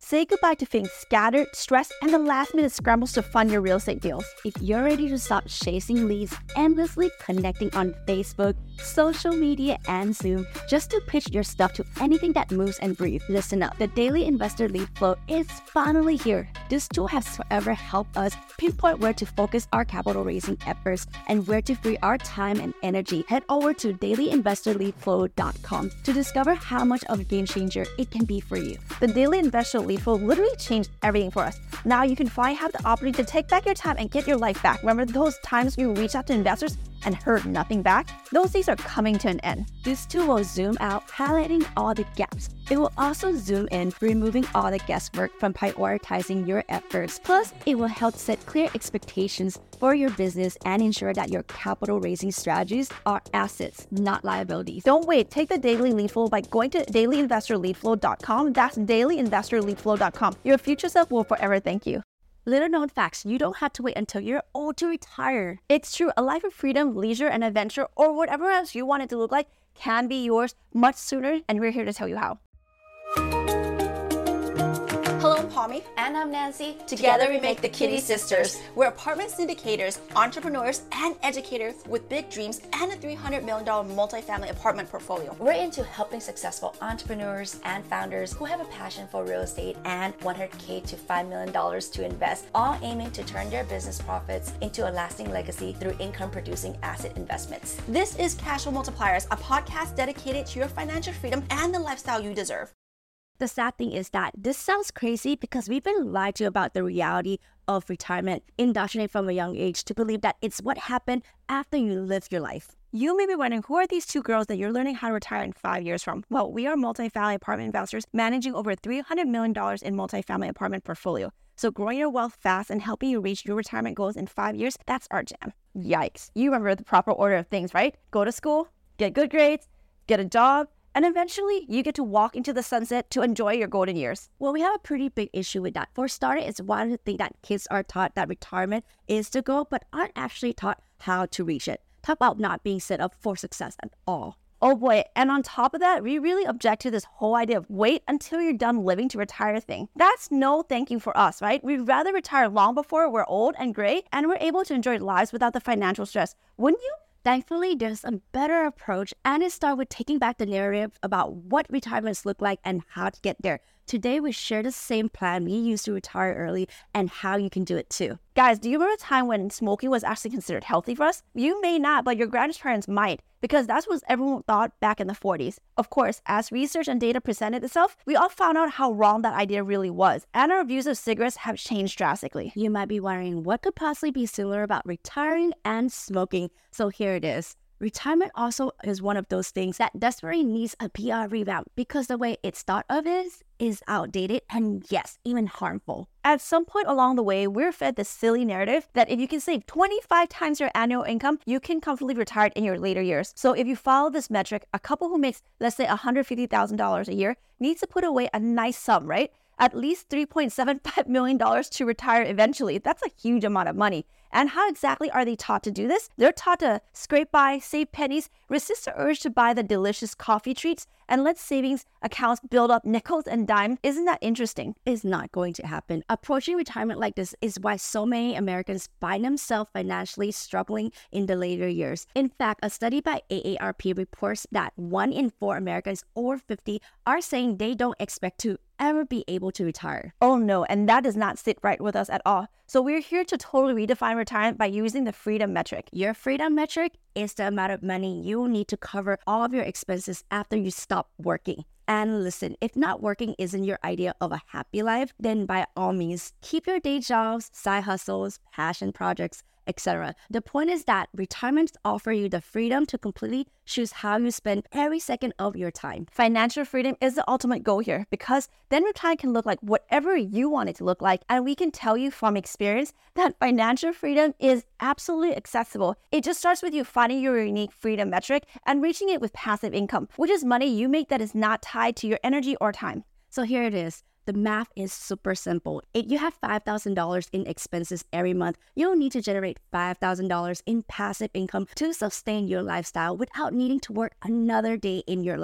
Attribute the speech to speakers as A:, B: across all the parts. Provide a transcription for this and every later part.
A: Say goodbye to feeling scattered, stressed, and the last-minute scrambles to fund your real estate deals.
B: If you're ready to stop chasing leads, endlessly connecting on Facebook, social media, and Zoom just to pitch your stuff to anything that moves and breathes, listen up. The Daily Investor Lead Flow is finally here. This tool has forever helped us pinpoint where to focus our capital raising efforts and where to free our time and energy. Head over to dailyinvestorleadflow.com to discover how much of a game changer it can be for you.
A: The Daily Investor Lead Flow literally changed everything for us. Now you can finally have the opportunity to take back your time and get your life back. Remember those times you reached out to investors and heard nothing back? Those days are coming to an end.
B: This tool will zoom out, highlighting all the gaps. It will also zoom in, removing all the guesswork from prioritizing your efforts. Plus, it will help set clear expectations for your business and ensure that your capital raising strategies are assets, not liabilities.
A: Don't wait. Take the Daily Lead Flow by going to dailyinvestorleadflow.com. That's dailyinvestorleadflow.com. Your future self will forever thank you.
B: Little known facts, you don't have to wait until you're old to retire.
A: It's true. A life of freedom, leisure, and adventure, or whatever else you want it to look like, can be yours much sooner, and we're here to tell you how. Hello, I'm Palmy.
C: And I'm Nancy.
A: Together we make the Kitty Sisters. We're apartment syndicators, entrepreneurs, and educators with big dreams and a $300 million multifamily apartment portfolio.
C: We're into helping successful entrepreneurs and founders who have a passion for real estate and $100K to $5 million to invest, all aiming to turn their business profits into a lasting legacy through income-producing asset investments.
A: This is Cash Flow Multipliers, a podcast dedicated to your financial freedom and the lifestyle you deserve.
B: The sad thing is that this sounds crazy because we've been lied to about the reality of retirement, indoctrinated from a young age to believe that it's what happened after you live your life.
A: You may be wondering, who are these two girls that you're learning how to retire in 5 years from? Well, we are multifamily apartment investors managing over $300 million in multifamily apartment portfolio. So growing your wealth fast and helping you reach your retirement goals in 5 years, that's our jam. Yikes. You remember the proper order of things, right? Go to school, get good grades, get a job, and eventually, you get to walk into the sunset to enjoy your golden years.
B: Well, we have a pretty big issue with that. For starters, it's one of the things that kids are taught that retirement is the goal, but aren't actually taught how to reach it. Talk about not being set up for success at all.
A: Oh boy, and on top of that, we really object to this whole idea of wait until you're done living to retire thing. That's no thank you for us, right? We'd rather retire long before we're old and gray and we're able to enjoy lives without the financial stress. Wouldn't you?
B: Thankfully, there's a better approach, and it starts with taking back the narrative about what retirements look like and how to get there. Today, we share the same plan we used to retire early and how you can do it too.
A: Guys, do you remember a time when smoking was actually considered healthy for us? You may not, but your grandparents might, because that's what everyone thought back in the 40s. Of course, as research and data presented itself, we all found out how wrong that idea really was, and our views of cigarettes have changed drastically.
B: You might be wondering what could possibly be similar about retiring and smoking. So here it is. Retirement also is one of those things that desperately needs a PR revamp because the way it's thought of is outdated and yes, even harmful.
A: At some point along the way, we're fed this silly narrative that if you can save 25 times your annual income, you can comfortably retire in your later years. So if you follow this metric, a couple who makes, let's say, $150,000 a year needs to put away a nice sum, right? At least $3.75 million to retire eventually. That's a huge amount of money. And how exactly are they taught to do this? They're taught to scrape by, save pennies, resist the urge to buy the delicious coffee treats, and let savings accounts build up nickels and dimes. Isn't that interesting?
B: It's not going to happen. Approaching retirement like this is why so many Americans find themselves financially struggling in the later years. In fact, a study by AARP reports that 1 in 4 Americans over 50 are saying they don't expect to ever be able to retire.
A: Oh no, and that does not sit right with us at all. So we're here to totally redefine retirement by using the freedom metric.
B: Your freedom metric is the amount of money you need to cover all of your expenses after you stop working. And listen, if not working isn't your idea of a happy life, then by all means, keep your day jobs, side hustles, passion projects, etc. The point is that retirements offer you the freedom to completely choose how you spend every second of your time.
A: Financial freedom is the ultimate goal here because then retirement can look like whatever you want it to look like. And we can tell you from experience that financial freedom is absolutely accessible. It just starts with you finding your unique freedom metric and reaching it with passive income, which is money you make that is not tied to your energy or time.
B: So here it is. The math is super simple. If you have $5,000 in expenses every month, you'll need to generate $5,000 in passive income to sustain your lifestyle without needing to work another day in your life.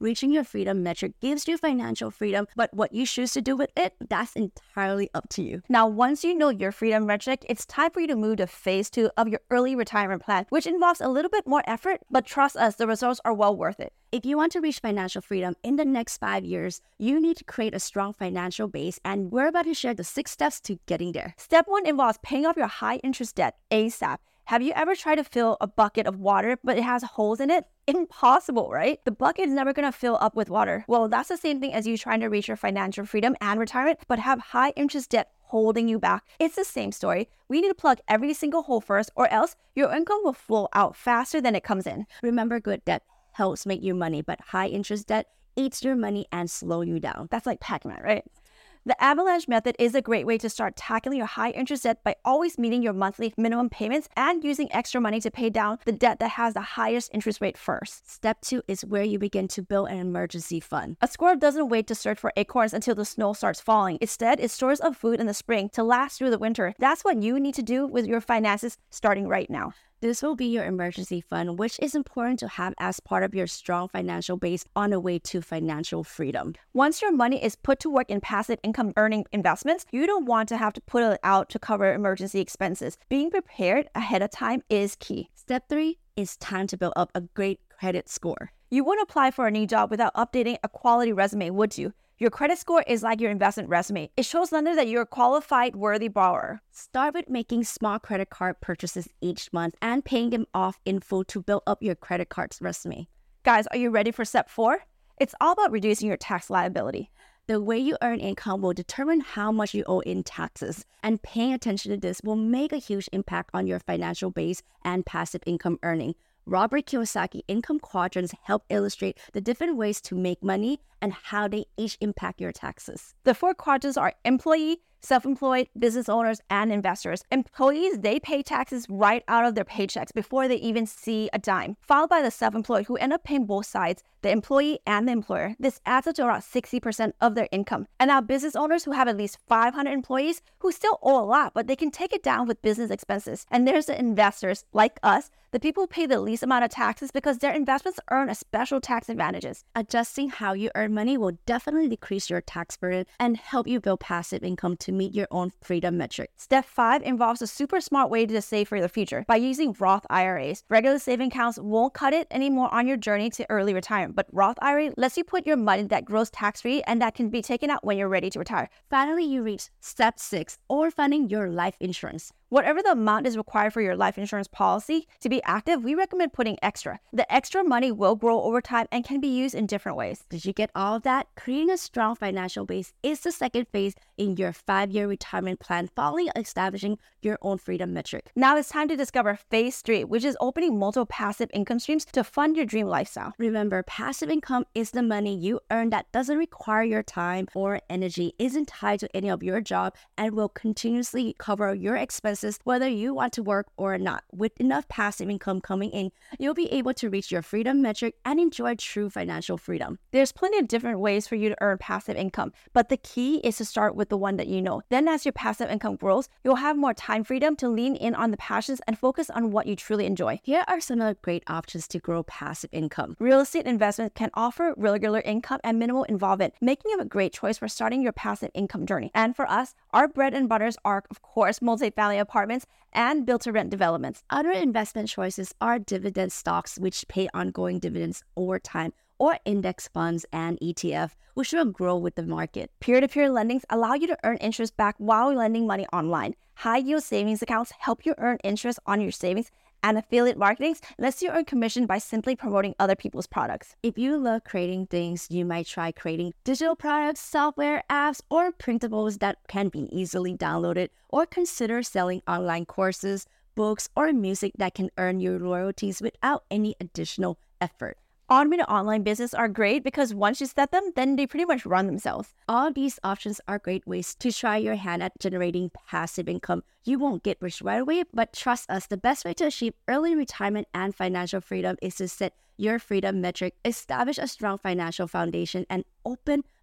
B: Reaching your freedom metric gives you financial freedom, but what you choose to do with it, that's entirely up to you.
A: Now, once you know your freedom metric, it's time for you to move to phase 2 of your early retirement plan, which involves a little bit more effort, but trust us, the results are well worth it.
B: If you want to reach financial freedom in the next 5 years, you need to create a strong financial base, and we're about to share the 6 steps to getting there.
A: Step 1 involves paying off your high interest debt ASAP. Have you ever tried to fill a bucket of water, but it has holes in it? Impossible, right? The bucket is never going to fill up with water. Well, that's the same thing as you trying to reach your financial freedom and retirement, but have high interest debt holding you back. It's the same story. We need to plug every single hole first, or else your income will flow out faster than it comes in.
B: Remember, good debt helps make you money, but high interest debt eats your money and slow you down.
A: That's like Pac-Man, right? The avalanche method is a great way to start tackling your high interest debt by always meeting your monthly minimum payments and using extra money to pay down the debt that has the highest interest rate first.
B: Step 2 is where you begin to build an emergency fund.
A: A squirrel doesn't wait to search for acorns until the snow starts falling. Instead, it stores up food in the spring to last through the winter. That's what you need to do with your finances starting right now.
B: This will be your emergency fund, which is important to have as part of your strong financial base on the way to financial freedom.
A: Once your money is put to work in passive income earning investments, you don't want to have to put it out to cover emergency expenses. Being prepared ahead of time is key.
B: Step 3 is time to build up a great credit score.
A: You wouldn't apply for a new job without updating a quality resume, would you? Your credit score is like your investment resume. It shows lenders that you're a qualified, worthy borrower.
B: Start with making small credit card purchases each month and paying them off in full to build up your credit card's resume.
A: Guys, are you ready for step 4? It's all about reducing your tax liability.
B: The way you earn income will determine how much you owe in taxes, and paying attention to this will make a huge impact on your financial base and passive income earning. Robert Kiyosaki income quadrants help illustrate the different ways to make money and how they each impact your taxes.
A: The 4 quadrants are employee, self-employed, business owners, and investors. Employees, they pay taxes right out of their paychecks before they even see a dime, followed by the self-employed who end up paying both sides, the employee and the employer. This adds up to around 60% of their income. And now business owners who have at least 500 employees who still owe a lot, but they can take it down with business expenses. And there's the investors like us, the people who pay the least amount of taxes because their investments earn a special tax advantages.
B: Adjusting how you earn money will definitely decrease your tax burden and help you build passive income to meet your own freedom metric.
A: Step 5 involves a super smart way to save for the future by using Roth IRAs. Regular saving accounts won't cut it anymore on your journey to early retirement, but Roth IRA lets you put your money that grows tax-free and that can be taken out when you're ready to retire.
B: Finally, you reach step 6, or funding your life insurance.
A: Whatever the amount is required for your life insurance policy to be active, we recommend putting extra. The extra money will grow over time and can be used in different ways.
B: Did you get all of that? Creating a strong financial base is the second phase in your 5-year retirement plan following establishing your own freedom metric.
A: Now it's time to discover phase 3, which is opening multiple passive income streams to fund your dream lifestyle.
B: Remember, passive income is the money you earn that doesn't require your time or energy, isn't tied to any of your job, and will continuously cover your expenses whether you want to work or not. With enough passive income coming in, you'll be able to reach your freedom metric and enjoy true financial freedom.
A: There's plenty of different ways for you to earn passive income, but the key is to start with the one that you know. Then as your passive income grows, you'll have more time freedom to lean in on the passions and focus on what you truly enjoy.
B: Here are some of the great options to grow passive income.
A: Real estate investment can offer regular income and minimal involvement, making it a great choice for starting your passive income journey. And for us, our bread and butters are, of course, multifamily apartments and built-to-rent developments.
B: Other investment choices are dividend stocks, which pay ongoing dividends over time, or index funds and ETF, which will grow with the market.
A: Peer-to-peer lendings allow you to earn interest back while lending money online. High-yield savings accounts help you earn interest on your savings, and affiliate marketing lets you earn commission by simply promoting other people's products.
B: If you love creating things, you might try creating digital products, software, apps, or printables that can be easily downloaded, or consider selling online courses, books, or music that can earn you royalties without any additional effort.
A: Automated online business are great because once you set them, then they pretty much run themselves.
B: All of these options are great ways to try your hand at generating passive income. You won't get rich right away, but trust us, the best way to achieve early retirement and financial freedom is to set your freedom metric, establish a strong financial foundation, and open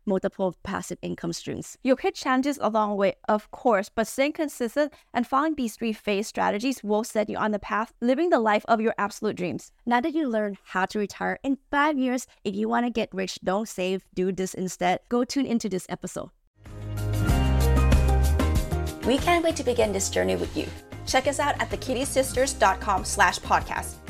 B: multiple passive income streams.
A: You'll hit challenges along the way, of course, but staying consistent and following these 3-phase strategies will set you on the path, living the life of your absolute dreams.
B: Now that you learned how to retire in 5 years, if you want to get rich, don't save, do this instead. Go tune into this episode.
C: We can't wait to begin this journey with you. Check us out at thekittysisters.com/podcast.